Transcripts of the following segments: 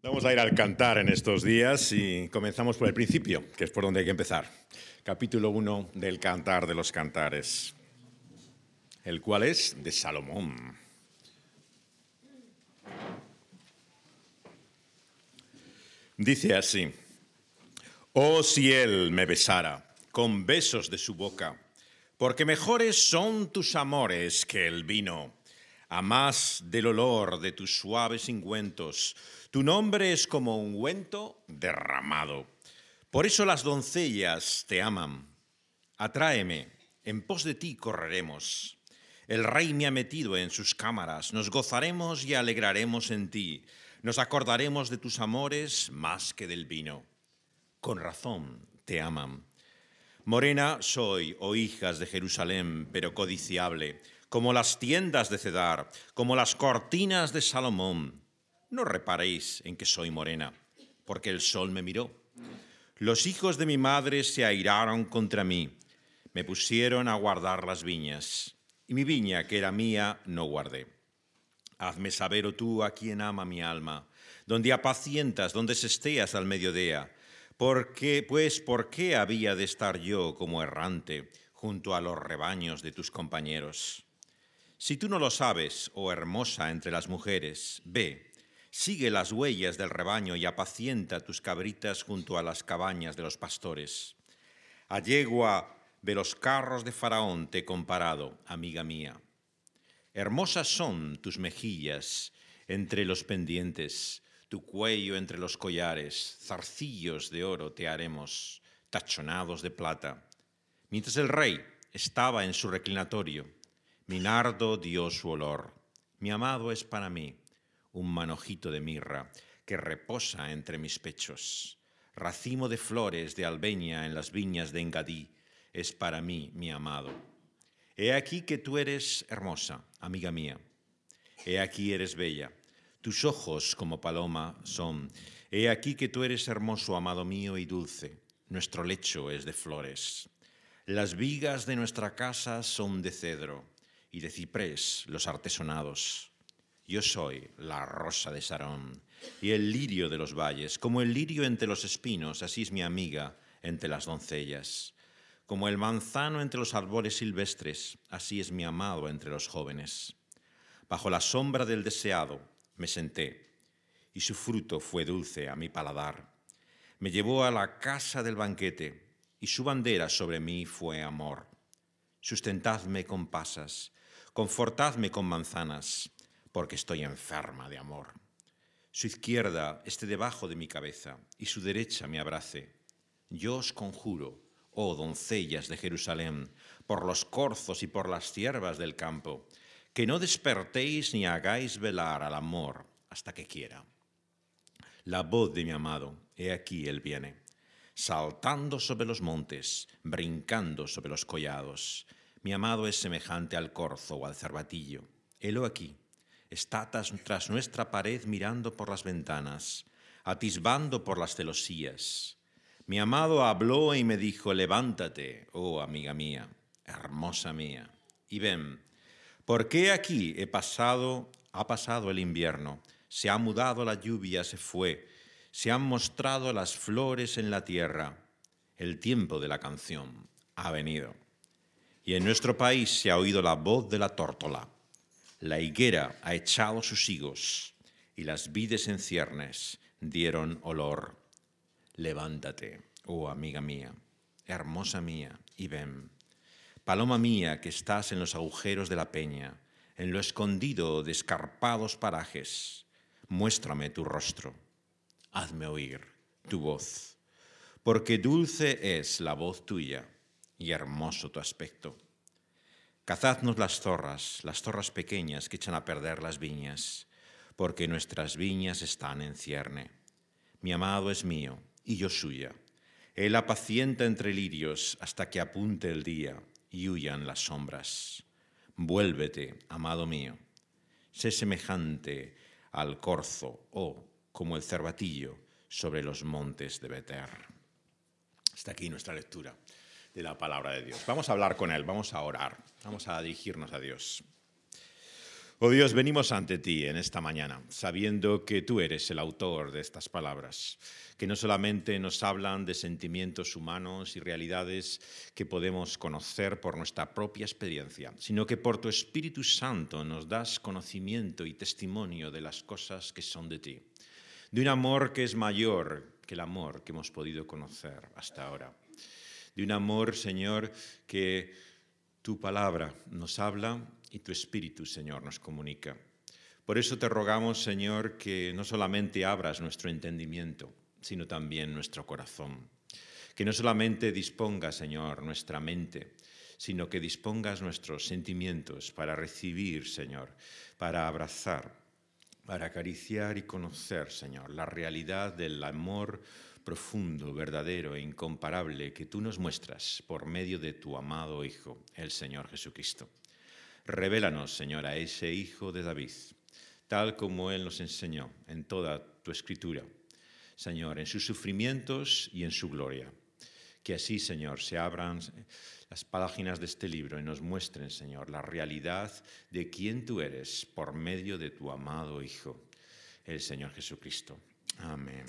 Vamos a ir al cantar en estos días y comenzamos por el principio, que es por donde hay que empezar. Capítulo 1 del Cantar de los Cantares, el cual es de Salomón. Dice así: Oh, si él me besara con besos de su boca, porque mejores son tus amores que el vino, a más del olor de tus suaves ungüentos. Tu nombre es como ungüento derramado. Por eso las doncellas te aman. Atráeme, en pos de ti correremos. El rey me ha metido en sus cámaras, nos gozaremos y alegraremos en ti. Nos acordaremos de tus amores más que del vino. Con razón te aman. Morena soy, oh hijas de Jerusalén, pero codiciable, como las tiendas de Cedar, como las cortinas de Salomón. No reparéis en que soy morena, porque el sol me miró. Los hijos de mi madre se airaron contra mí, me pusieron a guardar las viñas, y mi viña, que era mía, no guardé. Hazme saber, oh tú, a quien ama mi alma, donde apacientas, donde sesteas al mediodía. ¿Por qué había de estar yo como errante junto a los rebaños de tus compañeros? Si tú no lo sabes, oh hermosa entre las mujeres, ve, sigue las huellas del rebaño y apacienta tus cabritas junto a las cabañas de los pastores. A yegua de los carros de Faraón te he comparado, amiga mía. Hermosas son tus mejillas entre los pendientes, tu cuello entre los collares, zarcillos de oro te haremos, tachonados de plata. Mientras el rey estaba en su reclinatorio, mi nardo dio su olor. Mi amado es para mí un manojito de mirra que reposa entre mis pechos. Racimo de flores de albeña en las viñas de Engadí es para mí mi amado. He aquí que tú eres hermosa, amiga mía. He aquí eres bella. Tus ojos como paloma son. He aquí que tú eres hermoso, amado mío, y dulce. Nuestro lecho es de flores. Las vigas de nuestra casa son de cedro y de ciprés los artesonados. Yo soy la rosa de Sarón y el lirio de los valles. Como el lirio entre los espinos, así es mi amiga entre las doncellas. Como el manzano entre los árboles silvestres, así es mi amado entre los jóvenes. Bajo la sombra del deseado me senté, y su fruto fue dulce a mi paladar. Me llevó a la casa del banquete, y su bandera sobre mí fue amor. Sustentadme con pasas, confortadme con manzanas, porque estoy enferma de amor. Su izquierda esté debajo de mi cabeza, y su derecha me abrace. Yo os conjuro, oh doncellas de Jerusalén, por los corzos y por las ciervas del campo, que no despertéis ni hagáis velar al amor hasta que quiera. La voz de mi amado, he aquí él viene, saltando sobre los montes, brincando sobre los collados. Mi amado es semejante al corzo o al cervatillo. Helo aquí, está tras nuestra pared mirando por las ventanas, atisbando por las celosías. Mi amado habló y me dijo: levántate, oh amiga mía, hermosa mía, y ven, porque aquí ha pasado el invierno, se ha mudado la lluvia, se fue, se han mostrado las flores en la tierra, el tiempo de la canción ha venido. Y en nuestro país se ha oído la voz de la tórtola, la higuera ha echado sus higos, y las vides en ciernes dieron olor. Levántate, oh amiga mía, hermosa mía, y ven. Paloma mía que estás en los agujeros de la peña, en lo escondido de escarpados parajes, muéstrame tu rostro, hazme oír tu voz, porque dulce es la voz tuya y hermoso tu aspecto. Cazadnos las zorras pequeñas que echan a perder las viñas, porque nuestras viñas están en cierne. Mi amado es mío y yo suya. Él apacienta entre lirios hasta que apunte el día y huyan las sombras. Vuélvete, amado mío, sé semejante al corzo o como el cervatillo sobre los montes de Beter. Hasta aquí nuestra lectura de la palabra de Dios. Vamos a hablar con Él, vamos a orar, vamos a dirigirnos a Dios. Oh Dios, venimos ante ti en esta mañana, sabiendo que tú eres el autor de estas palabras, que no solamente nos hablan de sentimientos humanos y realidades que podemos conocer por nuestra propia experiencia, sino que por tu Espíritu Santo nos das conocimiento y testimonio de las cosas que son de ti, de un amor que es mayor que el amor que hemos podido conocer hasta ahora, de un amor, Señor, que tu palabra nos habla y tu Espíritu, Señor, nos comunica. Por eso te rogamos, Señor, que no solamente abras nuestro entendimiento, sino también nuestro corazón. Que no solamente dispongas, Señor, nuestra mente, sino que dispongas nuestros sentimientos para recibir, Señor, para abrazar, para acariciar y conocer, Señor, la realidad del amor profundo, verdadero e incomparable que tú nos muestras por medio de tu amado Hijo, el Señor Jesucristo. Revélanos, Señor, a ese Hijo de David, tal como Él nos enseñó en toda tu Escritura, Señor, en sus sufrimientos y en su gloria. Que así, Señor, se abran las páginas de este libro y nos muestren, Señor, la realidad de quién tú eres por medio de tu amado Hijo, el Señor Jesucristo. Amén.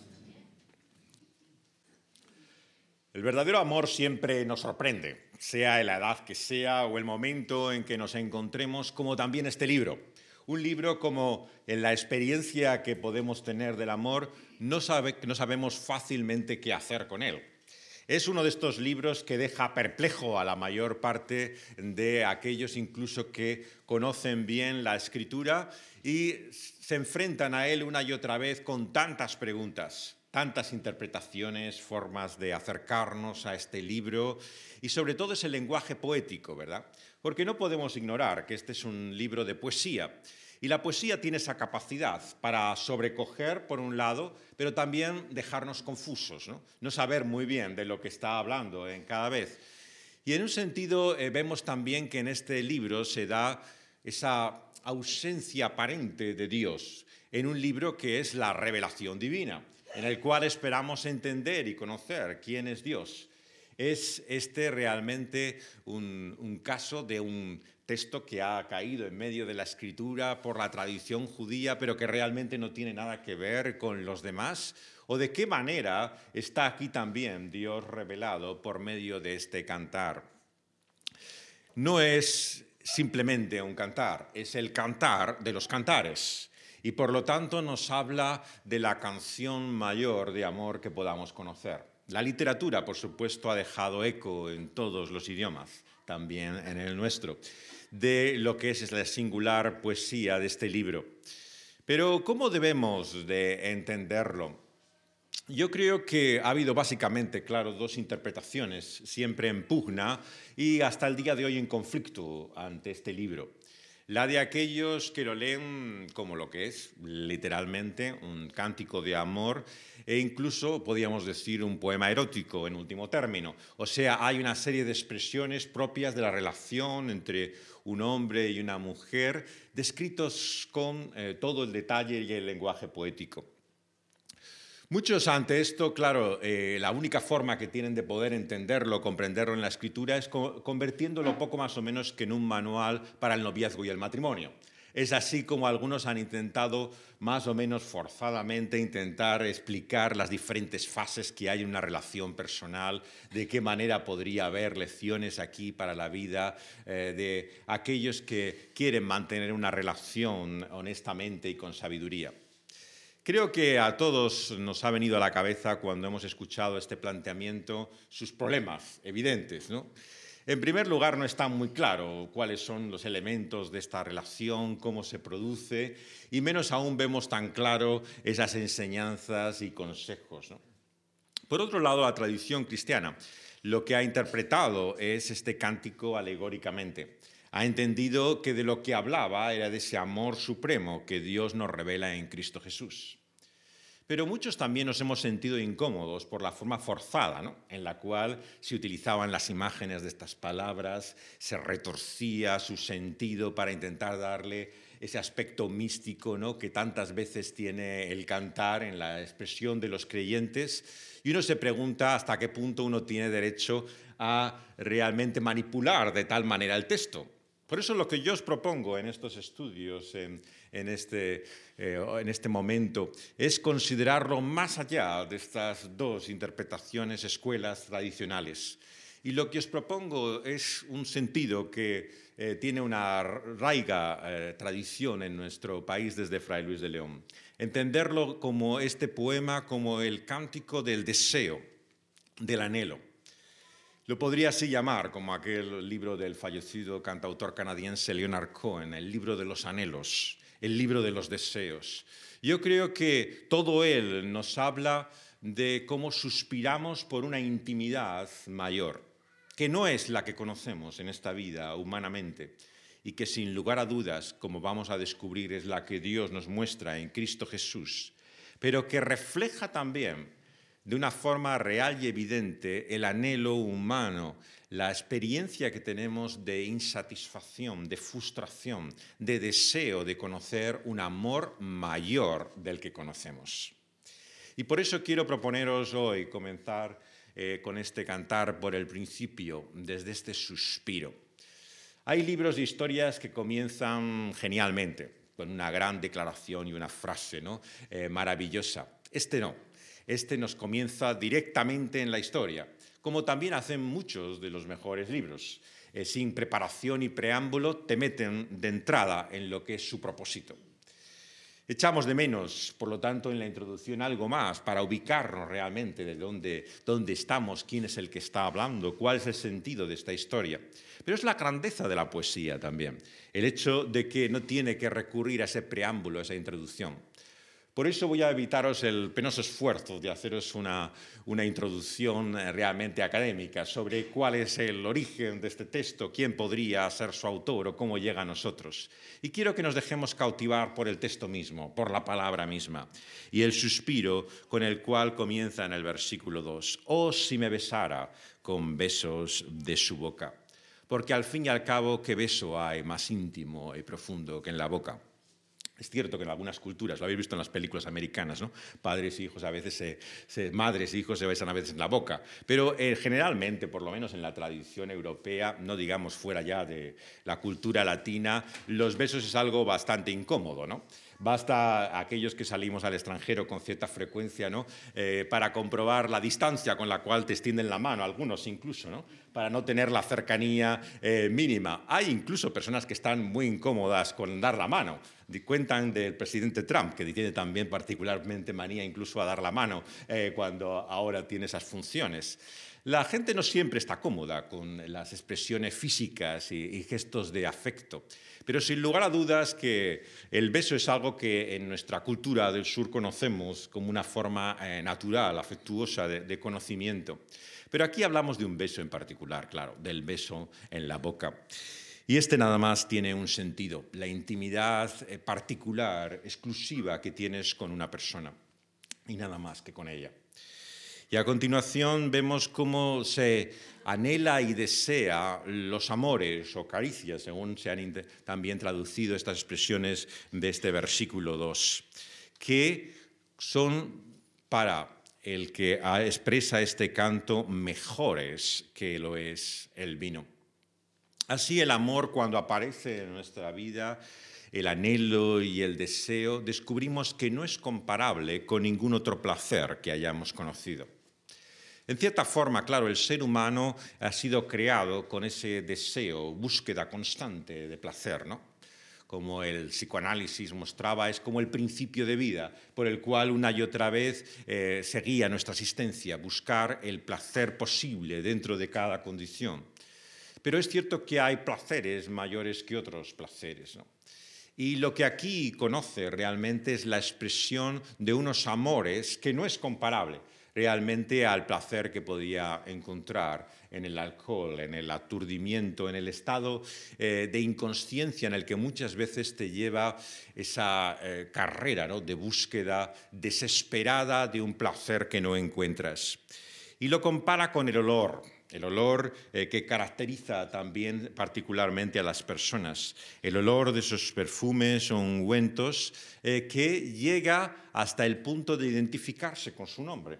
El verdadero amor siempre nos sorprende, sea en la edad que sea o el momento en que nos encontremos, como también este libro. Un libro como en la experiencia que podemos tener del amor, no sabemos fácilmente qué hacer con él. Es uno de estos libros que deja perplejo a la mayor parte de aquellos incluso que conocen bien la Escritura y se enfrentan a él una y otra vez con tantas preguntas, tantas interpretaciones, formas de acercarnos a este libro y sobre todo ese lenguaje poético, ¿verdad? Porque no podemos ignorar que este es un libro de poesía y la poesía tiene esa capacidad para sobrecoger, por un lado, pero también dejarnos confusos, no saber muy bien de lo que está hablando en cada vez. Y en un sentido vemos también que en este libro se da esa ausencia aparente de Dios en un libro que es la revelación divina, en el cual esperamos entender y conocer quién es Dios. Es este realmente un caso de un texto que ha caído en medio de la Escritura por la tradición judía, pero que realmente no tiene nada que ver con los demás? ¿O de qué manera está aquí también Dios revelado por medio de este cantar? No es simplemente un cantar, es el cantar de los cantares. Y por lo tanto nos habla de la canción mayor de amor que podamos conocer. La literatura, por supuesto, ha dejado eco en todos los idiomas, también en el nuestro, de lo que es la singular poesía de este libro. Pero ¿cómo debemos de entenderlo? Yo creo que ha habido básicamente, claro, dos interpretaciones, siempre en pugna y hasta el día de hoy en conflicto ante este libro. La de aquellos que lo leen como lo que es, literalmente, un cántico de amor e incluso, podríamos decir, un poema erótico en último término. O sea, hay una serie de expresiones propias de la relación entre un hombre y una mujer, descritos con todo el detalle y el lenguaje poético. Muchos ante esto, claro, la única forma que tienen de poder entenderlo, comprenderlo en la Escritura es convirtiéndolo poco más o menos que en un manual para el noviazgo y el matrimonio. Es así como algunos han intentado, más o menos forzadamente, intentar explicar las diferentes fases que hay en una relación personal, de qué manera podría haber lecciones aquí para la vida de aquellos que quieren mantener una relación honestamente y con sabiduría. Creo que a todos nos ha venido a la cabeza cuando hemos escuchado este planteamiento sus problemas evidentes, ¿no? En primer lugar, no está muy claro cuáles son los elementos de esta relación, cómo se produce, y menos aún vemos tan claro esas enseñanzas y consejos, ¿no? Por otro lado, la tradición cristiana lo que ha interpretado es este cántico alegóricamente. Ha entendido que de lo que hablaba era de ese amor supremo que Dios nos revela en Cristo Jesús. Pero muchos también nos hemos sentido incómodos por la forma forzada, ¿no?, en la cual se utilizaban las imágenes de estas palabras, se retorcía su sentido para intentar darle ese aspecto místico, ¿no?, que tantas veces tiene el cantar en la expresión de los creyentes. Y uno se pregunta hasta qué punto uno tiene derecho a realmente manipular de tal manera el texto. Por eso lo que yo os propongo en estos estudios, en este momento, es considerarlo más allá de estas dos interpretaciones, escuelas tradicionales. Y lo que os propongo es un sentido que tiene una raiga tradición en nuestro país desde Fray Luis de León. Entenderlo como este poema, como el cántico del deseo, del anhelo. Lo podría así llamar, como aquel libro del fallecido cantautor canadiense Leonard Cohen, el libro de los anhelos, el libro de los deseos. Yo creo que todo él nos habla de cómo suspiramos por una intimidad mayor, que no es la que conocemos en esta vida humanamente y que sin lugar a dudas, como vamos a descubrir, es la que Dios nos muestra en Cristo Jesús, pero que refleja también de una forma real y evidente el anhelo humano, la experiencia que tenemos de insatisfacción, de frustración, de deseo de conocer un amor mayor del que conocemos. Y por eso quiero proponeros hoy comenzar con este cantar por el principio, desde este suspiro. Hay libros de historias que comienzan genialmente, con una gran declaración y una frase, ¿no? Maravillosa. Este no. Este nos comienza directamente en la historia, como también hacen muchos de los mejores libros. Sin preparación y preámbulo te meten de entrada en lo que es su propósito. Echamos de menos, por lo tanto, en la introducción algo más para ubicarnos realmente de dónde estamos, quién es el que está hablando, cuál es el sentido de esta historia. Pero es la grandeza de la poesía también, el hecho de que no tiene que recurrir a ese preámbulo, a esa introducción. Por eso voy a evitaros el penoso esfuerzo de haceros una introducción realmente académica sobre cuál es el origen de este texto, quién podría ser su autor o cómo llega a nosotros. Y quiero que nos dejemos cautivar por el texto mismo, por la palabra misma, y el suspiro con el cual comienza en el versículo 2. «Oh, si me besara con besos de su boca». Porque al fin y al cabo, ¿qué beso hay más íntimo y profundo que en la boca? Es cierto que en algunas culturas, lo habéis visto en las películas americanas, ¿no? Padres e hijos a veces, madres e hijos se besan a veces en la boca, pero generalmente, por lo menos en la tradición europea, no digamos fuera ya de la cultura latina, los besos es algo bastante incómodo, ¿no? Basta aquellos que salimos al extranjero con cierta frecuencia, ¿no? Para comprobar la distancia con la cual te extienden la mano, algunos incluso, ¿no? Para no tener la cercanía mínima. Hay incluso personas que están muy incómodas con dar la mano. Cuentan del presidente Trump, que tiene también particularmente manía incluso a dar la mano cuando ahora tiene esas funciones. La gente no siempre está cómoda con las expresiones físicas y gestos de afecto, pero sin lugar a dudas que el beso es algo que en nuestra cultura del sur conocemos como una forma natural, afectuosa de conocimiento. Pero aquí hablamos de un beso en particular, claro, del beso en la boca. Y este nada más tiene un sentido, la intimidad particular, exclusiva que tienes con una persona, y nada más que con ella. Y a continuación vemos cómo se anhela y desea los amores o caricias, según se han también traducido estas expresiones de este versículo 2, que son para el que expresa este canto mejores que lo es el vino. Así el amor, cuando aparece en nuestra vida, el anhelo y el deseo, descubrimos que no es comparable con ningún otro placer que hayamos conocido. En cierta forma, claro, el ser humano ha sido creado con ese deseo, búsqueda constante de placer, ¿no? Como el psicoanálisis mostraba, es como el principio de vida por el cual una y otra vez se guía nuestra existencia, buscar el placer posible dentro de cada condición. Pero es cierto que hay placeres mayores que otros placeres, ¿no? Y lo que aquí conoce realmente es la expresión de unos amores que no es comparable realmente al placer que podía encontrar en el alcohol, en el aturdimiento, en el estado de inconsciencia en el que muchas veces te lleva esa carrera, ¿no?, de búsqueda desesperada de un placer que no encuentras. Y lo compara con el olor que caracteriza también particularmente a las personas, el olor de esos perfumes o ungüentos que llega hasta el punto de identificarse con su nombre.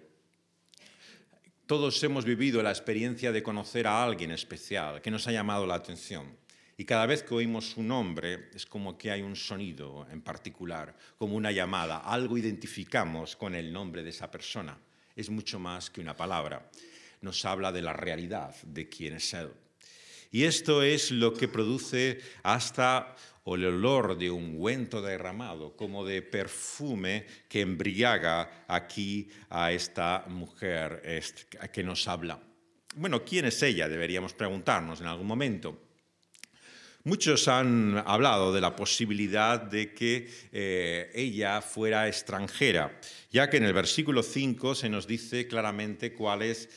Todos hemos vivido la experiencia de conocer a alguien especial que nos ha llamado la atención Y cada vez que oímos su nombre es como que hay un sonido en particular, como una llamada, algo identificamos con el nombre de esa persona. Es mucho más que una palabra, nos habla de la realidad de quién es Él. Y esto es lo que produce hasta el olor de ungüento derramado, como de perfume que embriaga aquí a esta mujer que nos habla. Bueno, ¿quién es ella? Deberíamos preguntarnos en algún momento. Muchos han hablado de la posibilidad de que ella fuera extranjera, ya que en el versículo 5 se nos dice claramente cuál es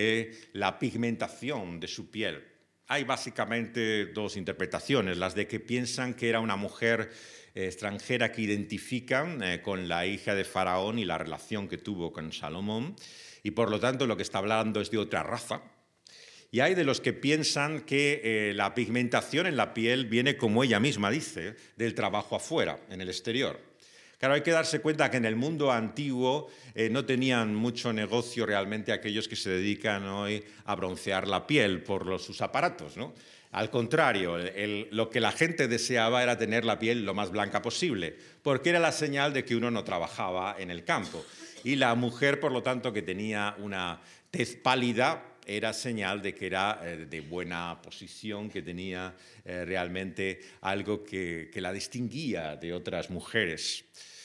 la pigmentación de su piel. Hay básicamente dos interpretaciones, las de que piensan que era una mujer extranjera que identifican con la hija de Faraón y la relación que tuvo con Salomón, y por lo tanto lo que está hablando es de otra raza. Y hay de los que piensan que la pigmentación en la piel viene, como ella misma dice, del trabajo afuera, en el exterior. Claro, hay que darse cuenta que en el mundo antiguo no tenían mucho negocio realmente aquellos que se dedican hoy a broncear la piel por sus aparatos, ¿no? Al contrario, lo que la gente deseaba era tener la piel lo más blanca posible, porque era la señal de que uno no trabajaba en el campo. Y la mujer, por lo tanto, que tenía una tez pálida, era señal de que era de buena posición, que tenía realmente algo que la distinguía de otras mujeres.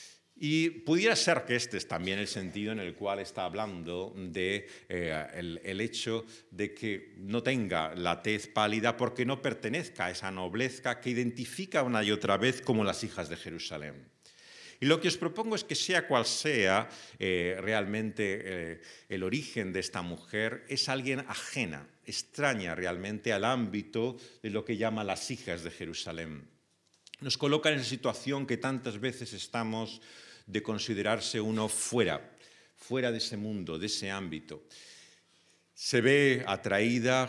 Y pudiera ser que este es también el sentido en el cual está hablando de el hecho de que no tenga la tez pálida porque no pertenezca a esa nobleza que identifica una y otra vez como las hijas de Jerusalén. Y lo que os propongo es que sea cual sea realmente el origen de esta mujer, es alguien ajena, extraña realmente al ámbito de lo que llama las hijas de Jerusalén. Nos coloca en esa situación que tantas veces estamos de considerarse uno fuera de ese mundo, de ese ámbito. Se ve atraída,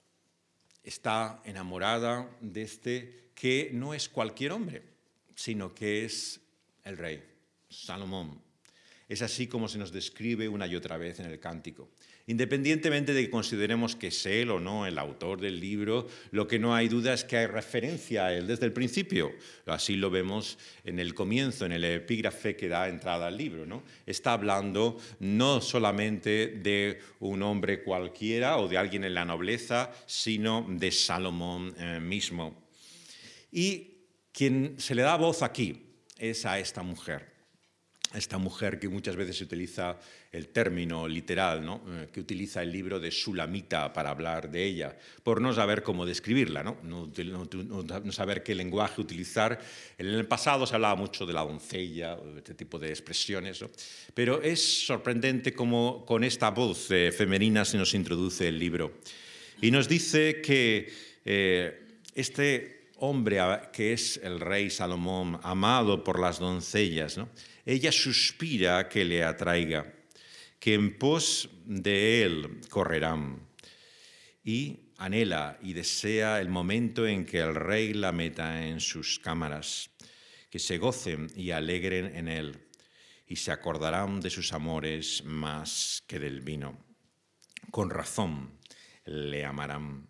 está enamorada de este que no es cualquier hombre, sino que es el rey, Salomón. Es así como se nos describe una y otra vez en el cántico. Independientemente de que consideremos que es él o no el autor del libro, lo que no hay duda es que hay referencia a él desde el principio. Así lo vemos en el comienzo, en el epígrafe que da entrada al libro, ¿no? Está hablando no solamente de un hombre cualquiera o de alguien en la nobleza, sino de Salomón mismo. Y quien se le da voz aquí es a esta mujer que muchas veces se utiliza el término literal, ¿no? Que utiliza el libro de Sulamita para hablar de ella, por no saber cómo describirla, no saber qué lenguaje utilizar. En el pasado se hablaba mucho de la doncella, este tipo de expresiones, ¿no? Pero es sorprendente cómo con esta voz femenina se nos introduce el libro. Y nos dice que este hombre que es el rey Salomón, amado por las doncellas, ¿no? Ella suspira que le atraiga, que en pos de él correrán. Y anhela y desea el momento en que el rey la meta en sus cámaras, que se gocen y alegren en él, y se acordarán de sus amores más que del vino. Con razón le amarán.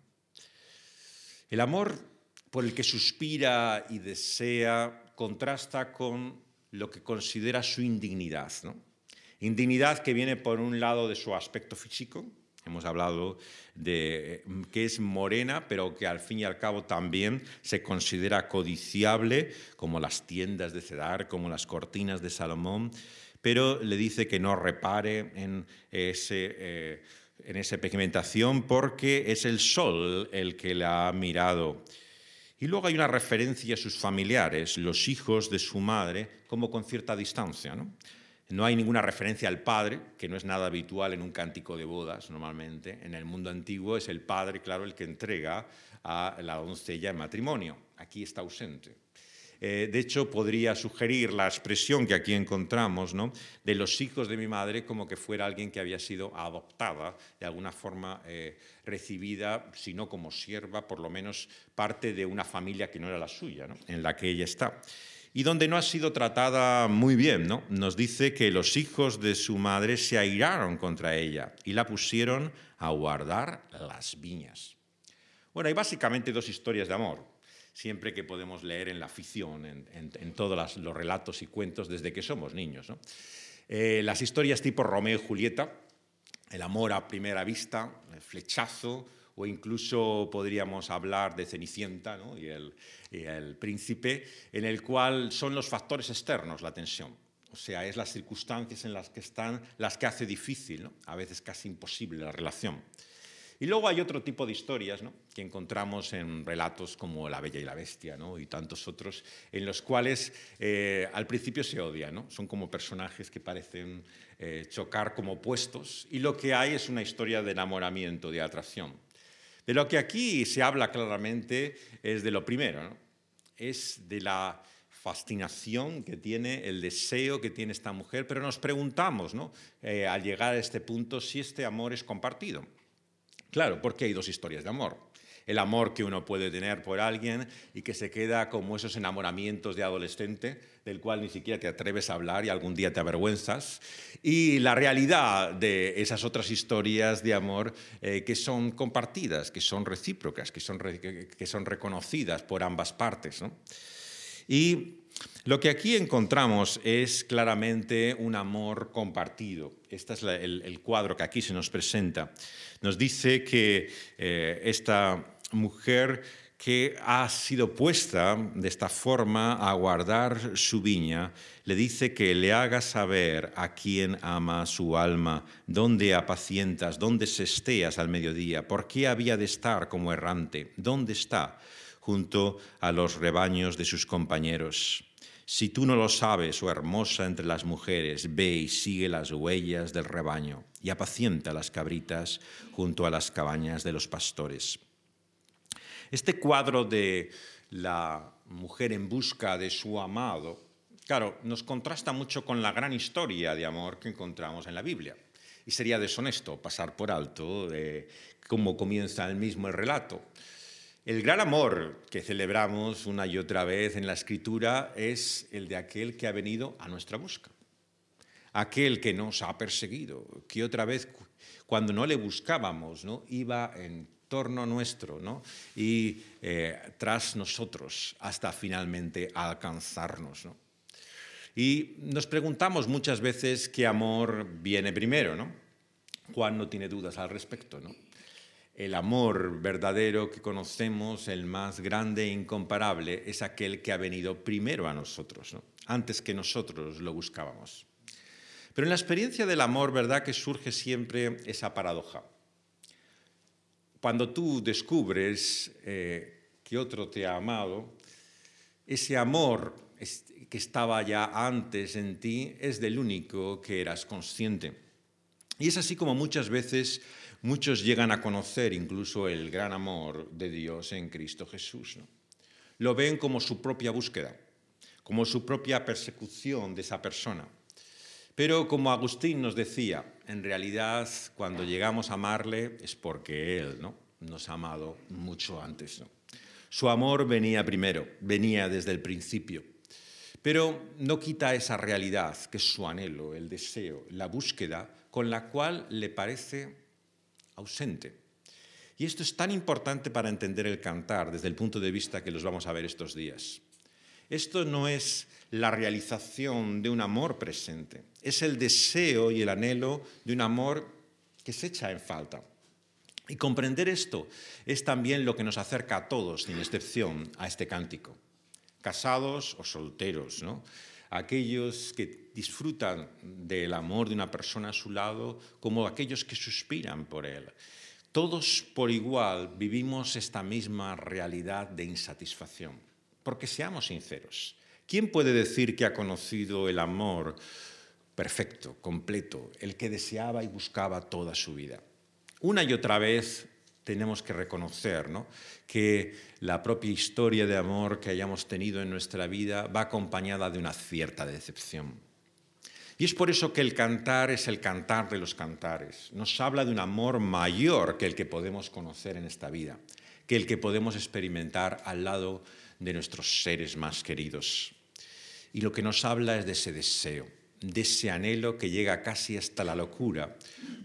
El amor por el que suspira y desea contrasta con lo que considera su indignidad, ¿no? Indignidad que viene por un lado de su aspecto físico. Hemos hablado de que es morena, pero que al fin y al cabo también se considera codiciable, como las tiendas de Cedar, como las cortinas de Salomón, pero le dice que no repare en esa pigmentación porque es el sol el que la ha mirado. Y luego hay una referencia a sus familiares, los hijos de su madre, como con cierta distancia, ¿no? No hay ninguna referencia al padre, que no es nada habitual en un cántico de bodas normalmente. En el mundo antiguo es el padre, claro, el que entrega a la doncella en matrimonio. Aquí está ausente. De hecho, podría sugerir la expresión que aquí encontramos, ¿no?, de los hijos de mi madre, como que fuera alguien que había sido adoptada, de alguna forma recibida, si no como sierva, por lo menos parte de una familia que no era la suya, ¿no?, en la que ella está. Y donde no ha sido tratada muy bien, ¿no? Nos dice que los hijos de su madre se airaron contra ella y la pusieron a guardar las viñas. Bueno, hay básicamente dos historias de amor. siempre que podemos leer en la ficción, en todos los relatos y cuentos desde que somos niños, ¿no? Las historias tipo Romeo y Julieta, el amor a primera vista, el flechazo, o incluso podríamos hablar de Cenicienta, ¿no? y el príncipe, en el cual son los factores externos la tensión. O sea, es las circunstancias en las que están las que hace difícil, ¿no? A veces casi imposible la relación. Y luego hay otro tipo de historias, ¿no? que encontramos en relatos como La Bella y la Bestia, ¿no? y tantos otros, en los cuales al principio se odian, ¿no? Son como personajes que parecen chocar como opuestos, y lo que hay es una historia de enamoramiento, de atracción. De lo que aquí se habla claramente es de lo primero, ¿no? Es de la fascinación que tiene, el deseo que tiene esta mujer, pero nos preguntamos, ¿no? Al llegar a este punto, si este amor es compartido. Claro, porque hay dos historias de amor. El amor que uno puede tener por alguien y que se queda como esos enamoramientos de adolescente, del cual ni siquiera te atreves a hablar y algún día te avergüenzas. Y la realidad de esas otras historias de amor que son compartidas, que son recíprocas, que son reconocidas por ambas partes, ¿no? Y lo que aquí encontramos es claramente un amor compartido. Este es el cuadro que aquí se nos presenta. Nos dice que esta mujer que ha sido puesta de esta forma a guardar su viña, le dice que le haga saber a quien ama su alma, dónde apacientas, dónde sesteas al mediodía, por qué había de estar como errante, dónde está junto a los rebaños de sus compañeros. Si tú no lo sabes, oh hermosa entre las mujeres, ve y sigue las huellas del rebaño y apacienta las cabritas junto a las cabañas de los pastores. Este cuadro de la mujer en busca de su amado, claro, nos contrasta mucho con la gran historia de amor que encontramos en la Biblia. Y sería deshonesto pasar por alto cómo comienza el mismo el relato. El gran amor que celebramos una y otra vez en la Escritura es el de aquel que ha venido a nuestra busca. Aquel que nos ha perseguido, que otra vez, cuando no le buscábamos, ¿no? iba en torno nuestro, ¿no? y tras nosotros hasta finalmente alcanzarnos, ¿no? Y nos preguntamos muchas veces qué amor viene primero, ¿no? Juan no tiene dudas al respecto, ¿no? El amor verdadero que conocemos, el más grande e incomparable, es aquel que ha venido primero a nosotros, ¿no? Antes que nosotros lo buscábamos. Pero en la experiencia del amor, ¿verdad?, que surge siempre esa paradoja. Cuando tú descubres que otro te ha amado, ese amor que estaba ya antes en ti es del único que eras consciente. Y es así como muchas veces muchos llegan a conocer incluso el gran amor de Dios en Cristo Jesús, ¿no? Lo ven como su propia búsqueda, como su propia persecución de esa persona. Pero como Agustín nos decía, en realidad cuando llegamos a amarle es porque Él, ¿no?, nos ha amado mucho antes, ¿no? Su amor venía primero, venía desde el principio. Pero no quita esa realidad que es su anhelo, el deseo, la búsqueda con la cual le parece ausente. Y esto es tan importante para entender el cantar desde el punto de vista que los vamos a ver estos días. Esto no es la realización de un amor presente, es el deseo y el anhelo de un amor que se echa en falta. Y comprender esto es también lo que nos acerca a todos, sin excepción, a este cántico. Casados o solteros, ¿no? Aquellos que disfrutan del amor de una persona a su lado como aquellos que suspiran por él. Todos por igual vivimos esta misma realidad de insatisfacción. Porque seamos sinceros, ¿quién puede decir que ha conocido el amor perfecto, completo, el que deseaba y buscaba toda su vida? Una y otra vez tenemos que reconocer, ¿no?, que la propia historia de amor que hayamos tenido en nuestra vida va acompañada de una cierta decepción. Y es por eso que el cantar es el cantar de los cantares. Nos habla de un amor mayor que el que podemos conocer en esta vida, que el que podemos experimentar al lado de nuestros seres más queridos. Y lo que nos habla es de ese deseo, de ese anhelo que llega casi hasta la locura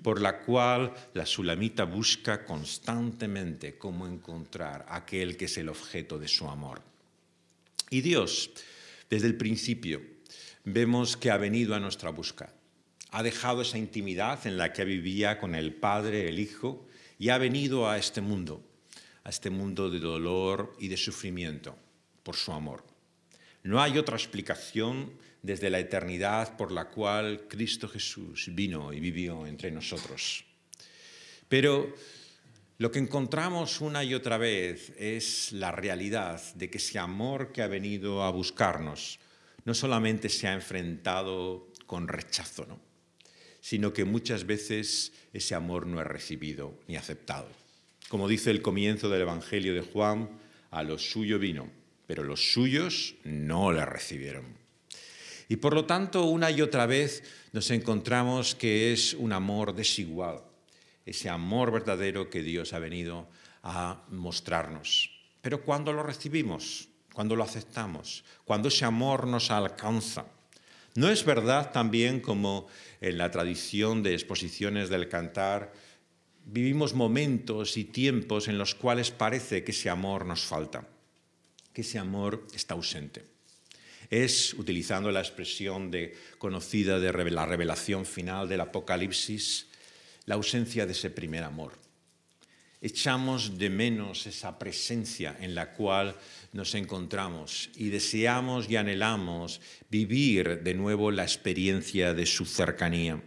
por la cual la sulamita busca constantemente cómo encontrar a aquel que es el objeto de su amor. Y Dios, desde el principio, vemos que ha venido a nuestra busca. Ha dejado esa intimidad en la que vivía con el Padre, el Hijo, y ha venido a este mundo de dolor y de sufrimiento, por su amor. No hay otra explicación desde la eternidad por la cual Cristo Jesús vino y vivió entre nosotros. Pero lo que encontramos una y otra vez es la realidad de que ese amor que ha venido a buscarnos no solamente se ha enfrentado con rechazo, ¿no?, sino que muchas veces ese amor no es recibido ni aceptado. Como dice el comienzo del Evangelio de Juan, a lo suyo vino, pero los suyos no le recibieron. Y por lo tanto, una y otra vez nos encontramos que es un amor desigual, ese amor verdadero que Dios ha venido a mostrarnos. Pero cuando lo recibimos, cuando lo aceptamos, cuando ese amor nos alcanza, ¿no es verdad también como en la tradición de exposiciones del Cantar vivimos momentos y tiempos en los cuales parece que ese amor nos falta, que ese amor está ausente? Es, utilizando la expresión conocida de la revelación final del Apocalipsis, la ausencia de ese primer amor. Echamos de menos esa presencia en la cual nos encontramos y deseamos y anhelamos vivir de nuevo la experiencia de su cercanía.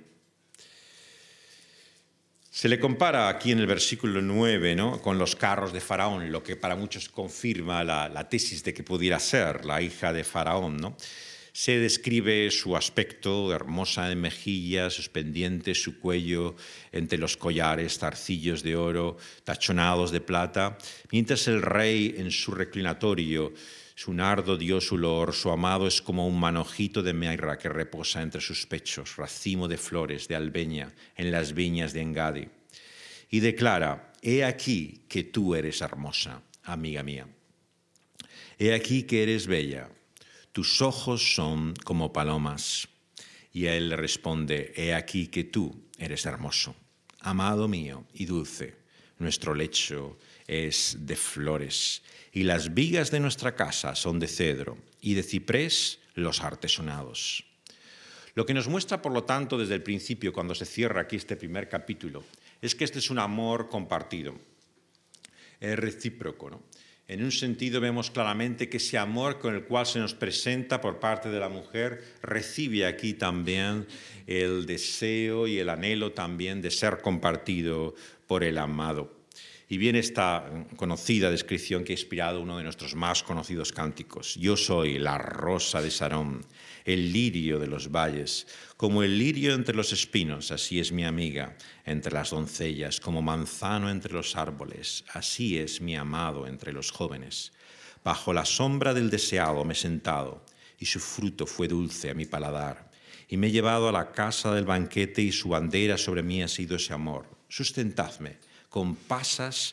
Se le compara aquí en el versículo 9, ¿no?, con los carros de Faraón, lo que para muchos confirma la tesis de que pudiera ser la hija de Faraón, ¿no? Se describe su aspecto, hermosa de mejillas, sus pendientes, su cuello, entre los collares, zarcillos de oro, tachonados de plata, mientras el rey en su reclinatorio, su nardo dio su olor, su amado es como un manojito de mirra que reposa entre sus pechos, racimo de flores de albeña en las viñas de Engadi. Y declara, he aquí que tú eres hermosa, amiga mía. He aquí que eres bella. Tus ojos son como palomas. Y él le responde, he aquí que tú eres hermoso, amado mío y dulce. Nuestro lecho es de flores, y las vigas de nuestra casa son de cedro, y de ciprés los artesonados. Lo que nos muestra, por lo tanto, desde el principio, cuando se cierra aquí este primer capítulo, es que este es un amor compartido, es recíproco, ¿no? En un sentido vemos claramente que ese amor con el cual se nos presenta por parte de la mujer recibe aquí también el deseo y el anhelo también de ser compartido por el amado. Y viene esta conocida descripción que ha inspirado uno de nuestros más conocidos cánticos. Yo soy la rosa de Sarón, el lirio de los valles. Como el lirio entre los espinos, así es mi amiga entre las doncellas. Como manzano entre los árboles, así es mi amado entre los jóvenes. Bajo la sombra del deseado me he sentado, y su fruto fue dulce a mi paladar. Y me he llevado a la casa del banquete, y su bandera sobre mí ha sido ese amor. Sustentadme con pasas,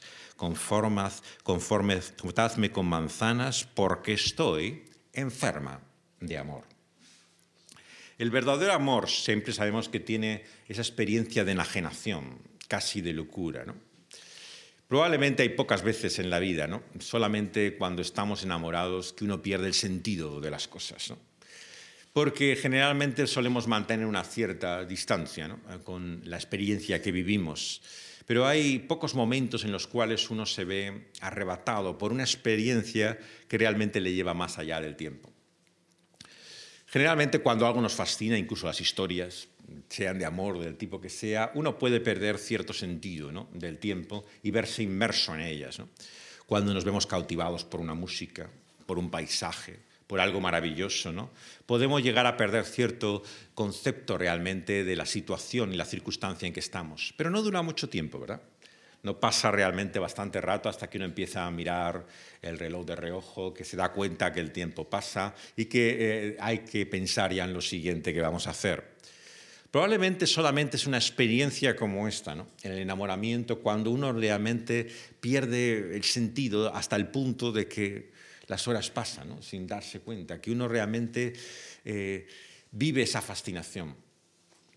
confortadme con manzanas, porque estoy enferma de amor. El verdadero amor siempre sabemos que tiene esa experiencia de enajenación, casi de locura, ¿no? Probablemente hay pocas veces en la vida, ¿no?, solamente cuando estamos enamorados, que uno pierde el sentido de las cosas, ¿no? Porque generalmente solemos mantener una cierta distancia, ¿no?, con la experiencia que vivimos. Pero hay pocos momentos en los cuales uno se ve arrebatado por una experiencia que realmente le lleva más allá del tiempo. Generalmente cuando algo nos fascina, incluso las historias, sean de amor, del tipo que sea, uno puede perder cierto sentido, ¿no?, del tiempo y verse inmerso en ellas, ¿no? Cuando nos vemos cautivados por una música, por un paisaje, por algo maravilloso, ¿no?, podemos llegar a perder cierto concepto realmente de la situación y la circunstancia en que estamos. Pero no dura mucho tiempo, ¿verdad? No pasa realmente bastante rato hasta que uno empieza a mirar el reloj de reojo, que se da cuenta que el tiempo pasa y que hay que pensar ya en lo siguiente que vamos a hacer. Probablemente solamente es una experiencia como esta, ¿no?, en el enamoramiento, cuando uno realmente pierde el sentido hasta el punto de que las horas pasan, ¿no?, sin darse cuenta, que uno realmente vive esa fascinación.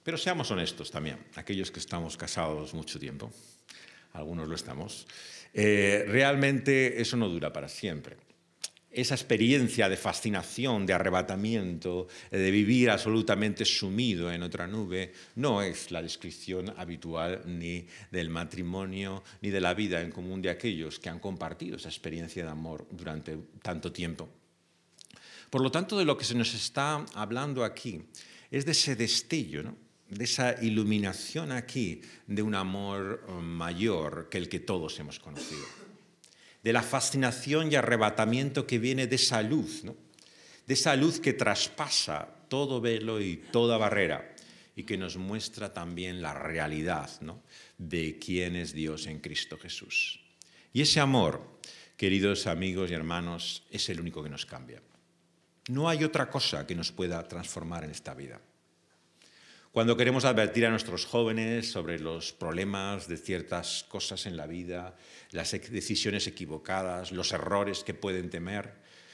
Pero seamos honestos también, aquellos que estamos casados mucho tiempo, algunos lo estamos, realmente eso no dura para siempre. Esa experiencia de fascinación, de arrebatamiento, de vivir absolutamente sumido en otra nube, no es la descripción habitual ni del matrimonio ni de la vida en común de aquellos que han compartido esa experiencia de amor durante tanto tiempo. Por lo tanto, de lo que se nos está hablando aquí es de ese destello, ¿no? De esa iluminación aquí de un amor mayor que el que todos hemos conocido. De la fascinación y arrebatamiento que viene de esa luz, ¿no? De esa luz que traspasa todo velo y toda barrera y que nos muestra también la realidad, ¿no? De quién es Dios en Cristo Jesús. Y ese amor, queridos amigos y hermanos, es el único que nos cambia. No hay otra cosa que nos pueda transformar en esta vida. Cuando queremos advertir a nuestros jóvenes sobre los problemas de ciertas cosas en la vida, las decisiones equivocadas, los errores que pueden temer,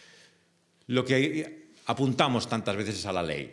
lo que apuntamos tantas veces es a la ley.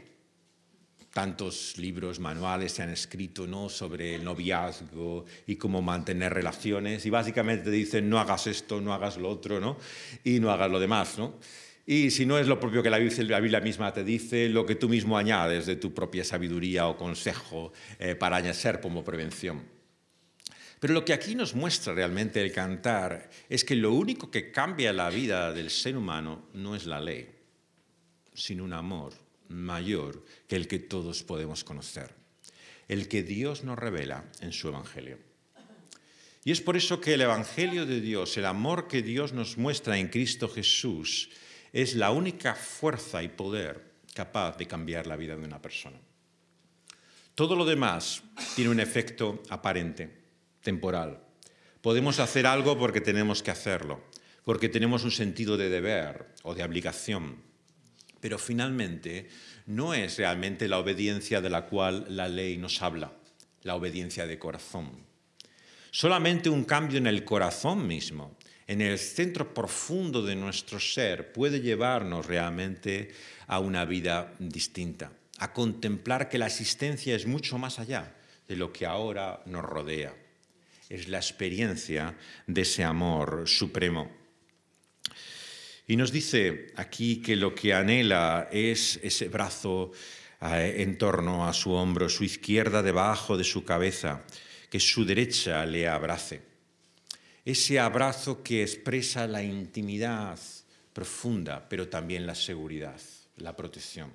Tantos libros, manuales se han escrito, ¿no?, sobre el noviazgo y cómo mantener relaciones, y básicamente te dicen no hagas esto, no hagas lo otro, ¿no?, y no hagas lo demás, ¿no? Y si no es lo propio que la Biblia misma te dice, lo que tú mismo añades de tu propia sabiduría o consejo para añadir como prevención. Pero lo que aquí nos muestra realmente el cantar es que lo único que cambia la vida del ser humano no es la ley, sino un amor mayor que el que todos podemos conocer, el que Dios nos revela en su Evangelio. Y es por eso que el Evangelio de Dios, el amor que Dios nos muestra en Cristo Jesús, es la única fuerza y poder capaz de cambiar la vida de una persona. Todo lo demás tiene un efecto aparente, temporal. Podemos hacer algo porque tenemos que hacerlo, porque tenemos un sentido de deber o de obligación. Pero finalmente no es realmente la obediencia de la cual la ley nos habla, la obediencia de corazón. Solamente un cambio en el corazón mismo, en el centro profundo de nuestro ser, puede llevarnos realmente a una vida distinta, a contemplar que la existencia es mucho más allá de lo que ahora nos rodea. Es la experiencia de ese amor supremo. Y nos dice aquí que lo que anhela es ese brazo en torno a su hombro, su izquierda debajo de su cabeza, que su derecha le abrace. Ese abrazo que expresa la intimidad profunda, pero también la seguridad, la protección.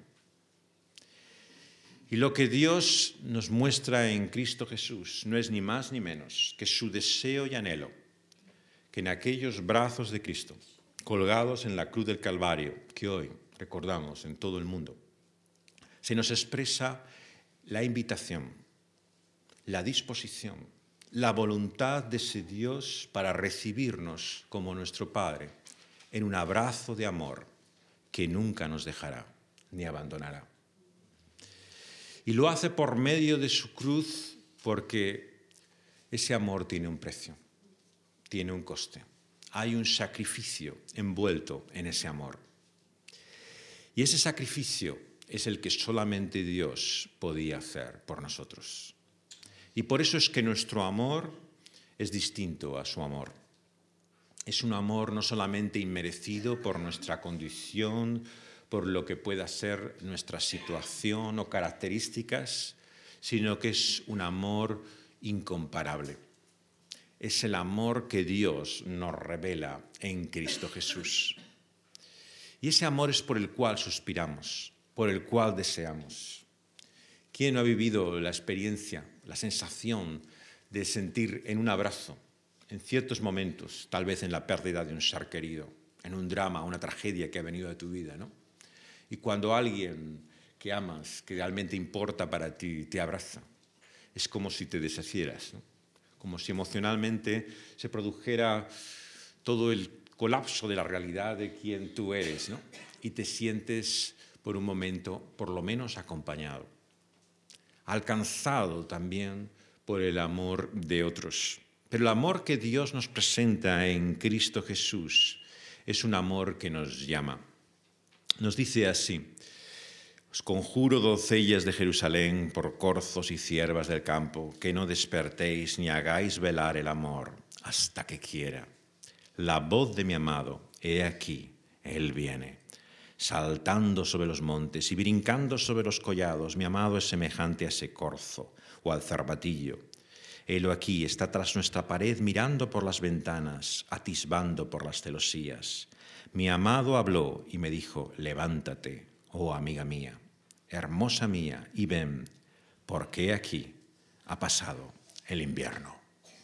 Y lo que Dios nos muestra en Cristo Jesús no es ni más ni menos que su deseo y anhelo, que en aquellos brazos de Cristo, colgados en la cruz del Calvario, que hoy recordamos en todo el mundo, se nos expresa la invitación, la disposición, la voluntad de ese Dios para recibirnos como nuestro Padre en un abrazo de amor que nunca nos dejará ni abandonará. Y lo hace por medio de su cruz porque ese amor tiene un precio, tiene un coste. Hay un sacrificio envuelto en ese amor. Y ese sacrificio es el que solamente Dios podía hacer por nosotros. Y por eso es que nuestro amor es distinto a su amor. Es un amor no solamente inmerecido por nuestra condición, por lo que pueda ser nuestra situación o características, sino que es un amor incomparable. Es el amor que Dios nos revela en Cristo Jesús. Y ese amor es por el cual suspiramos, por el cual deseamos. ¿Quién no ha vivido la experiencia, la sensación de sentir en un abrazo, en ciertos momentos, tal vez en la pérdida de un ser querido, en un drama, una tragedia que ha venido de tu vida, ¿no? Y cuando alguien que amas, que realmente importa para ti, te abraza, es como si te deshicieras, ¿no? Como si emocionalmente se produjera todo el colapso de la realidad de quién tú eres, ¿no? Y te sientes por un momento, por lo menos, acompañado, alcanzado también por el amor de otros. Pero el amor que Dios nos presenta en Cristo Jesús es un amor que nos llama. Nos dice así, Os conjuro, doncellas de Jerusalén, por corzos y ciervas del campo, que no despertéis ni hagáis velar el amor hasta que quiera. La voz de mi amado, he aquí, él viene. Saltando sobre los montes y brincando sobre los collados, mi amado es semejante a ese corzo o al cervatillo. Helo aquí, está tras nuestra pared, mirando por las ventanas, atisbando por las celosías. Mi amado habló y me dijo, levántate, oh amiga mía, hermosa mía, y ven, porque aquí ha pasado el invierno.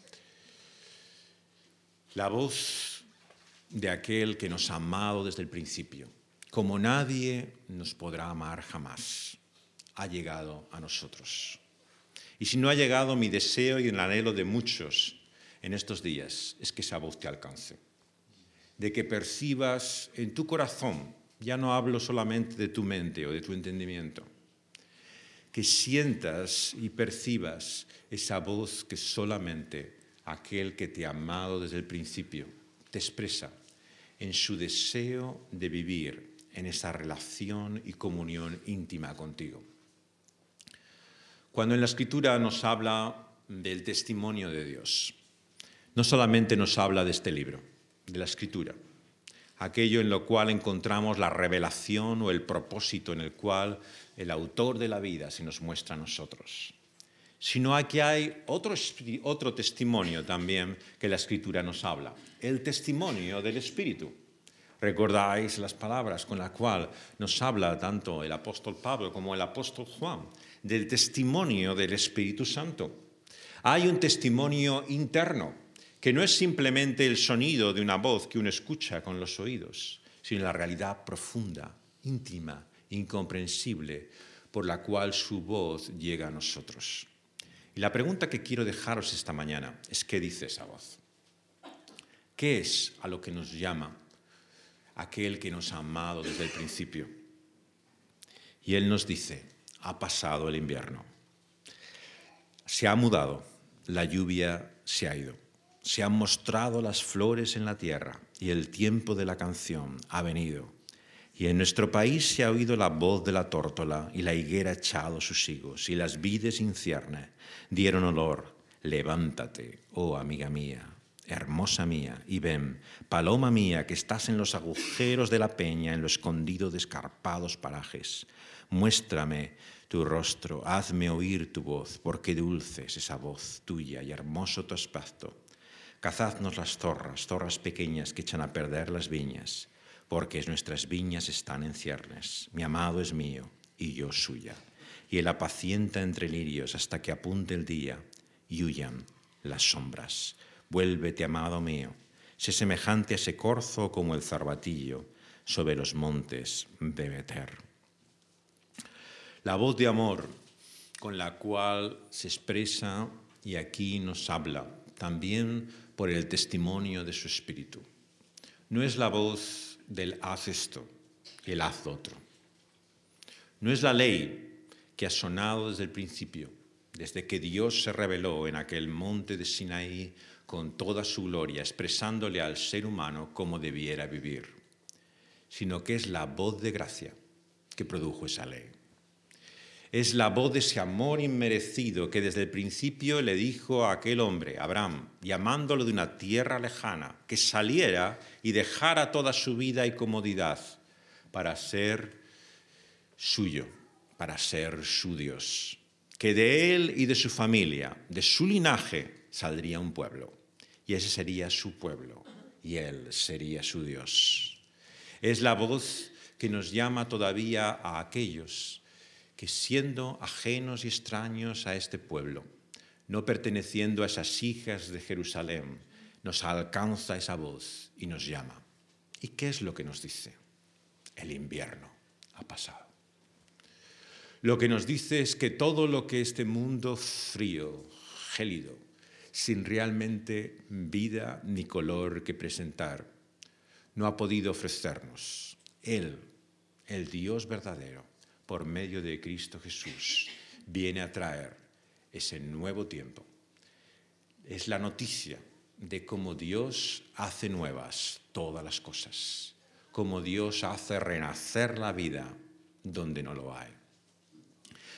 La voz de aquel que nos ha amado desde el principio, como nadie nos podrá amar jamás, ha llegado a nosotros. Y si no ha llegado, mi deseo y el anhelo de muchos en estos días es que esa voz te alcance, de que percibas en tu corazón, ya no hablo solamente de tu mente o de tu entendimiento, que sientas y percibas esa voz que solamente aquel que te ha amado desde el principio te expresa en su deseo de vivir en esa relación y comunión íntima contigo. Cuando en la Escritura nos habla del testimonio de Dios, no solamente nos habla de este libro, de la Escritura, aquello en lo cual encontramos la revelación o el propósito en el cual el autor de la vida se nos muestra a nosotros, sino que hay otro testimonio también que la Escritura nos habla, el testimonio del Espíritu. Recordáis las palabras con las cuales nos habla tanto el apóstol Pablo como el apóstol Juan, del testimonio del Espíritu Santo. Hay un testimonio interno, que no es simplemente el sonido de una voz que uno escucha con los oídos, sino la realidad profunda, íntima, incomprensible, por la cual su voz llega a nosotros. Y la pregunta que quiero dejaros esta mañana es, ¿qué dice esa voz? ¿Qué es a lo que nos llama aquel que nos ha amado desde el principio? Y Él nos dice, ha pasado el invierno, se ha mudado, la lluvia se ha ido, se han mostrado las flores en la tierra y el tiempo de la canción ha venido. Y en nuestro país se ha oído la voz de la tórtola y la higuera ha echado sus higos y las vides en cierne dieron olor. Levántate, oh amiga mía, hermosa mía, y ven, paloma mía, que estás en los agujeros de la peña, en lo escondido de escarpados parajes. Muéstrame tu rostro, hazme oír tu voz, porque dulce es esa voz tuya y hermoso tu aspecto. Cazadnos las zorras pequeñas que echan a perder las viñas, porque nuestras viñas están en ciernes. Mi amado es mío y yo suya, y él apacienta entre lirios hasta que apunte el día y huyan las sombras. Vuélvete, amado mío, sé semejante a ese corzo como el cervatillo sobre los montes de Beter. La voz de amor con la cual se expresa y aquí nos habla, también por el testimonio de su espíritu. No es la voz del haz esto, el haz otro. No es la ley que ha sonado desde el principio, desde que Dios se reveló en aquel monte de Sinaí con toda su gloria, expresándole al ser humano cómo debiera vivir, sino que es la voz de gracia que produjo esa ley. Es la voz de ese amor inmerecido que desde el principio le dijo a aquel hombre, Abraham, llamándolo de una tierra lejana, que saliera y dejara toda su vida y comodidad para ser suyo, para ser su Dios. Que de él y de su familia, de su linaje, saldría un pueblo. Y ese sería su pueblo, y él sería su Dios. Es la voz que nos llama todavía a aquellos que siendo ajenos y extraños a este pueblo, no perteneciendo a esas hijas de Jerusalén, nos alcanza esa voz y nos llama. ¿Y qué es lo que nos dice? El invierno ha pasado. Lo que nos dice es que todo lo que este mundo frío, gélido, sin realmente vida ni color que presentar, no ha podido ofrecernos. Él, el Dios verdadero, por medio de Cristo Jesús, viene a traer ese nuevo tiempo. Es la noticia de cómo Dios hace nuevas todas las cosas, cómo Dios hace renacer la vida donde no lo hay.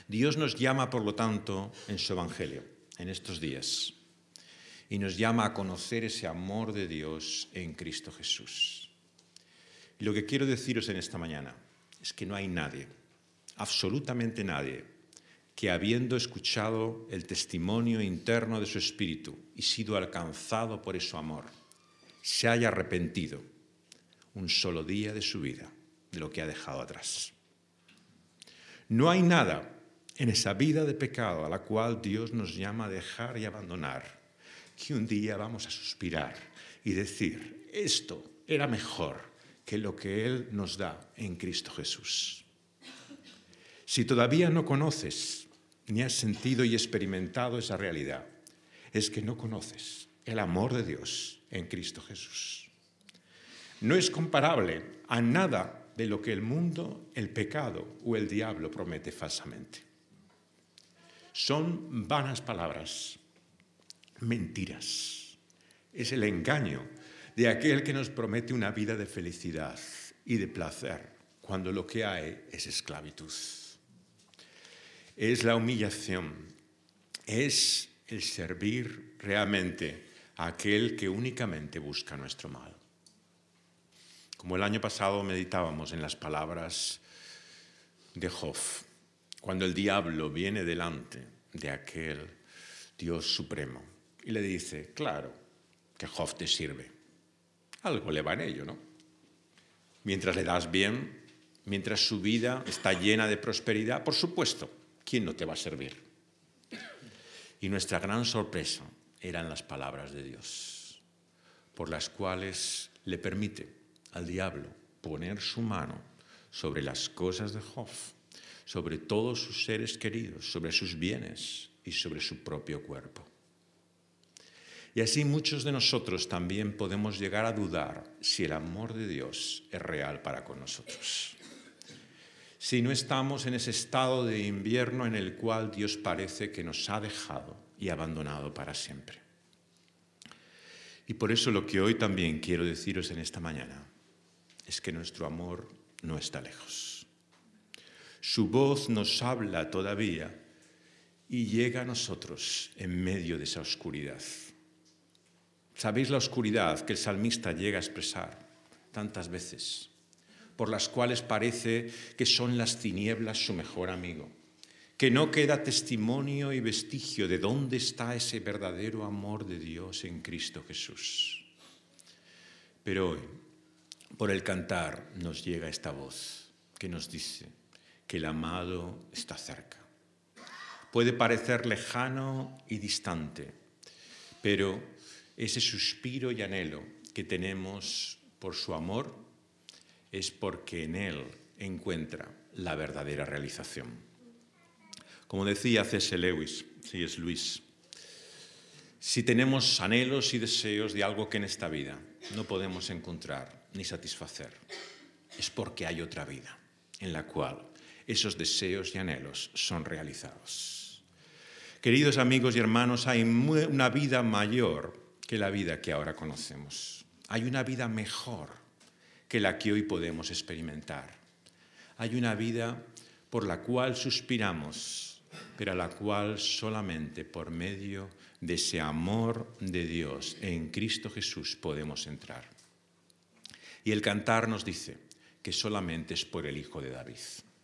Dios nos llama, por lo tanto, en su Evangelio, en estos días, y nos llama a conocer ese amor de Dios en Cristo Jesús. Y lo que quiero deciros en esta mañana es que no hay nadie, absolutamente nadie, que habiendo escuchado el testimonio interno de su espíritu y sido alcanzado por ese amor, se haya arrepentido un solo día de su vida de lo que ha dejado atrás. No hay nada en esa vida de pecado a la cual Dios nos llama a dejar y abandonar, que un día vamos a suspirar y decir, esto era mejor que lo que Él nos da en Cristo Jesús. Si todavía no conoces ni has sentido y experimentado esa realidad, es que no conoces el amor de Dios en Cristo Jesús. No es comparable a nada de lo que el mundo, el pecado o el diablo promete falsamente. Son vanas palabras, mentiras. Es el engaño de aquel que nos promete una vida de felicidad y de placer, cuando lo que hay es esclavitud. Es la humillación, es el servir realmente a aquel que únicamente busca nuestro mal. Como el año pasado meditábamos en las palabras de Job, cuando el diablo viene delante de aquel Dios supremo y le dice, claro, que Job te sirve. Algo le va en ello, ¿no? Mientras le das bien, mientras su vida está llena de prosperidad, por supuesto, ¿quién no te va a servir? Y nuestra gran sorpresa eran las palabras de Dios, por las cuales le permite al diablo poner su mano sobre las cosas de Job, sobre todos sus seres queridos, sobre sus bienes y sobre su propio cuerpo. Y así muchos de nosotros también podemos llegar a dudar si el amor de Dios es real para con nosotros. Si no estamos en ese estado de invierno en el cual Dios parece que nos ha dejado y abandonado para siempre. Y por eso lo que hoy también quiero deciros en esta mañana es que nuestro amor no está lejos. Su voz nos habla todavía y llega a nosotros en medio de esa oscuridad. ¿Sabéis la oscuridad que el salmista llega a expresar tantas veces? Por las cuales parece que son las tinieblas su mejor amigo, que no queda testimonio y vestigio de dónde está ese verdadero amor de Dios en Cristo Jesús. Pero hoy, por el cantar, nos llega esta voz que nos dice que el amado está cerca. Puede parecer lejano y distante, pero ese suspiro y anhelo que tenemos por su amor es porque en Él encuentra la verdadera realización. Como decía C.S. Lewis, si tenemos anhelos y deseos de algo que en esta vida no podemos encontrar ni satisfacer, es porque hay otra vida en la cual esos deseos y anhelos son realizados. Queridos amigos y hermanos, hay una vida mayor que la vida que ahora conocemos. Hay una vida mejor que la que hoy podemos experimentar. Hay una vida por la cual suspiramos, pero a la cual solamente por medio de ese amor de Dios en Cristo Jesús podemos entrar. Y el cantar nos dice que solamente es por el Hijo de David.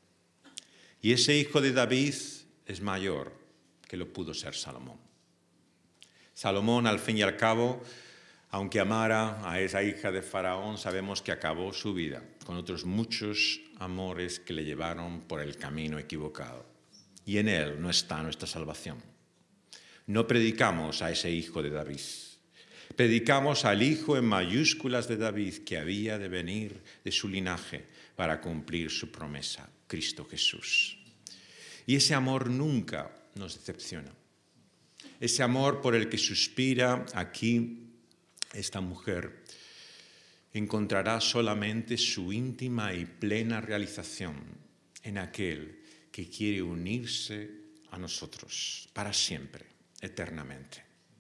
Y ese Hijo de David es mayor que lo pudo ser Salomón. Salomón, al fin y al cabo, aunque amara a esa hija de Faraón, sabemos que acabó su vida con otros muchos amores que le llevaron por el camino equivocado. Y en él no está nuestra salvación. No predicamos a ese hijo de David. Predicamos al hijo en mayúsculas de David que había de venir de su linaje para cumplir su promesa, Cristo Jesús. Y ese amor nunca nos decepciona. Ese amor por el que suspira aquí esta mujer encontrará solamente su íntima y plena realización en aquel que quiere unirse a nosotros para siempre, eternamente.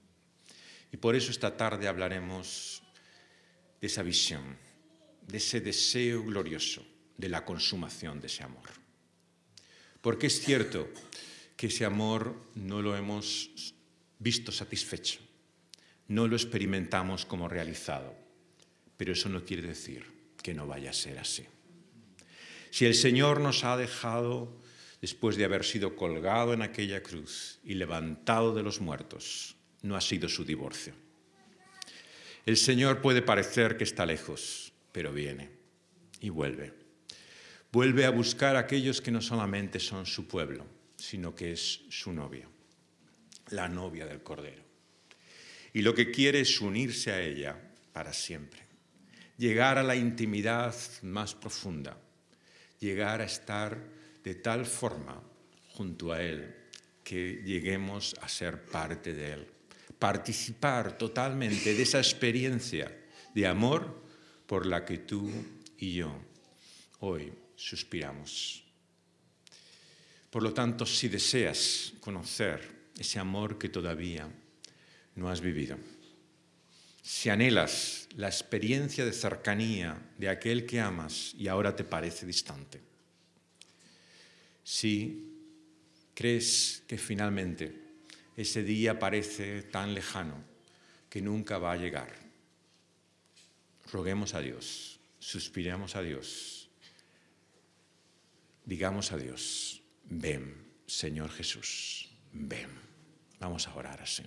Y por eso esta tarde hablaremos de esa visión, de ese deseo glorioso de la consumación de ese amor. Porque es cierto que ese amor no lo hemos visto satisfecho, no lo experimentamos como realizado, pero eso no quiere decir que no vaya a ser así. Si el Señor nos ha dejado, después de haber sido colgado en aquella cruz y levantado de los muertos, no ha sido su divorcio. El Señor puede parecer que está lejos, pero viene y vuelve. Vuelve a buscar a aquellos que no solamente son su pueblo, sino que es su novia, la novia del Cordero. Y lo que quiere es unirse a ella para siempre, llegar a la intimidad más profunda, llegar a estar de tal forma junto a Él que lleguemos a ser parte de Él, participar totalmente de esa experiencia de amor por la que tú y yo hoy suspiramos. Por lo tanto, si deseas conocer ese amor que todavía no has vivido, si anhelas la experiencia de cercanía de aquel que amas y ahora te parece distante, si crees que finalmente ese día parece tan lejano que nunca va a llegar, roguemos a Dios, suspiremos a Dios, digamos a Dios: ven, Señor Jesús, ven. Vamos a orar así.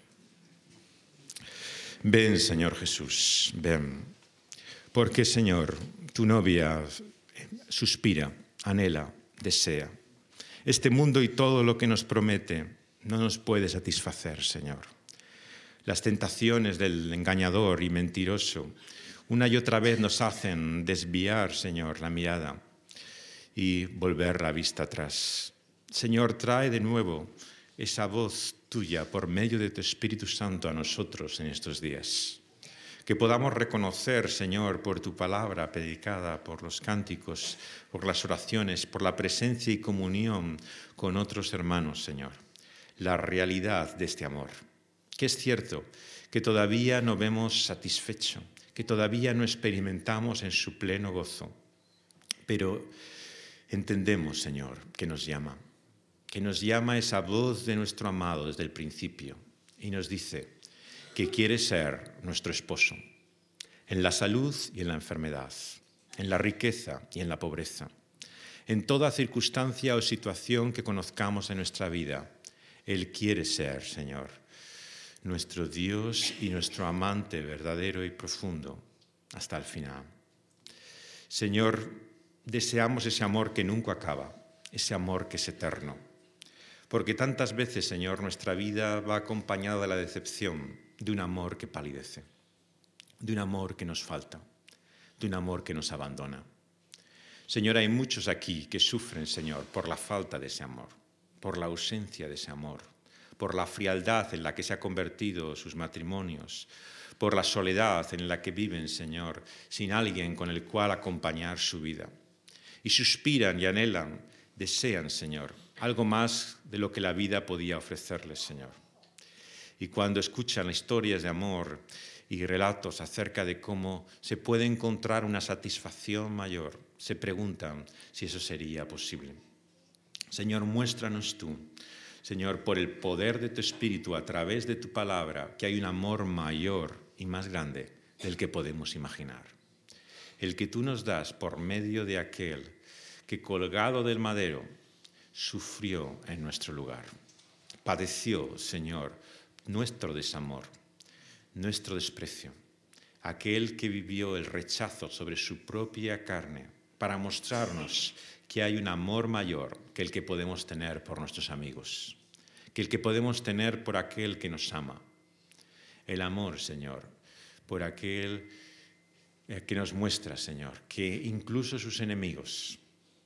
Ven, Señor Jesús, ven. Porque, Señor, tu novia suspira, anhela, desea. Este mundo y todo lo que nos promete no nos puede satisfacer, Señor. Las tentaciones del engañador y mentiroso una y otra vez nos hacen desviar, Señor, la mirada y volver la vista atrás. Señor, trae de nuevo esa voz tuya por medio de tu Espíritu Santo a nosotros en estos días. Que podamos reconocer, Señor, por tu palabra predicada, por los cánticos, por las oraciones, por la presencia y comunión con otros hermanos, Señor, la realidad de este amor. Que es cierto que todavía no vemos satisfecho, que todavía no experimentamos en su pleno gozo, pero entendemos, Señor, que nos llama esa voz de nuestro amado desde el principio y nos dice que quiere ser nuestro esposo en la salud y en la enfermedad, en la riqueza y en la pobreza, en toda circunstancia o situación que conozcamos en nuestra vida. Él quiere ser, Señor, nuestro Dios y nuestro amante verdadero y profundo hasta el final. Señor, deseamos ese amor que nunca acaba, ese amor que es eterno. Porque tantas veces, Señor, nuestra vida va acompañada de la decepción de un amor que palidece, de un amor que nos falta, de un amor que nos abandona. Señor, hay muchos aquí que sufren, Señor, por la falta de ese amor, por la ausencia de ese amor, por la frialdad en la que se han convertido sus matrimonios, por la soledad en la que viven, Señor, sin alguien con el cual acompañar su vida. Y suspiran y anhelan, desean, Señor, algo más de lo que la vida podía ofrecerles, Señor. Y cuando escuchan historias de amor y relatos acerca de cómo se puede encontrar una satisfacción mayor, se preguntan si eso sería posible. Señor, muéstranos tú, Señor, por el poder de tu Espíritu, a través de tu palabra, que hay un amor mayor y más grande del que podemos imaginar. El que tú nos das por medio de aquel que, colgado del madero, sufrió en nuestro lugar. Padeció, Señor, nuestro desamor, nuestro desprecio. Aquel que vivió el rechazo sobre su propia carne para mostrarnos que hay un amor mayor que el que podemos tener por nuestros amigos, que el que podemos tener por aquel que nos ama. El amor, Señor, por aquel que nos muestra, Señor, que incluso sus enemigos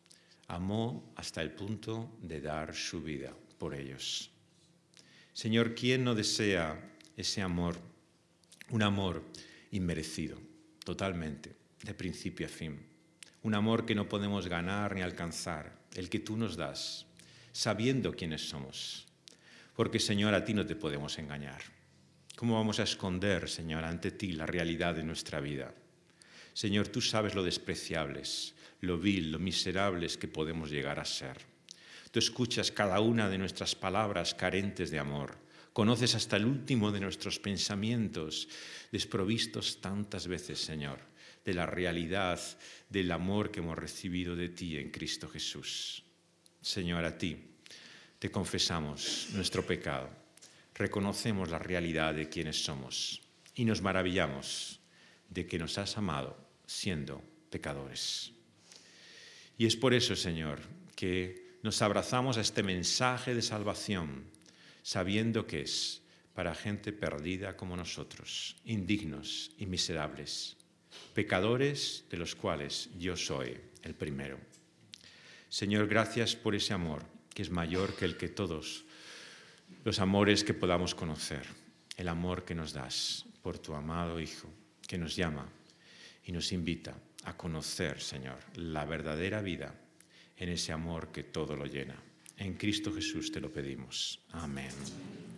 amó hasta el punto de dar su vida por ellos. Señor, ¿quién no desea ese amor? Un amor inmerecido, totalmente, de principio a fin. Un amor que no podemos ganar ni alcanzar, el que tú nos das, sabiendo quiénes somos. Porque, Señor, a ti no te podemos engañar. ¿Cómo vamos a esconder, Señor, ante ti la realidad de nuestra vida? Señor, tú sabes lo despreciables, lo vil, lo miserables que podemos llegar a ser. Tú escuchas cada una de nuestras palabras carentes de amor. Conoces hasta el último de nuestros pensamientos, desprovistos tantas veces, Señor, de la realidad del amor que hemos recibido de ti en Cristo Jesús. Señor, a ti te confesamos nuestro pecado, reconocemos la realidad de quienes somos y nos maravillamos de que nos has amado siendo pecadores. Y es por eso, Señor, que nos abrazamos a este mensaje de salvación, sabiendo que es para gente perdida como nosotros, indignos y miserables, pecadores de los cuales yo soy el primero. Señor, gracias por ese amor que es mayor que el que todos los amores que podamos conocer, el amor que nos das por tu amado Hijo, que nos llama y nos invita a conocer, Señor, la verdadera vida en ese amor que todo lo llena. En Cristo Jesús te lo pedimos. Amén.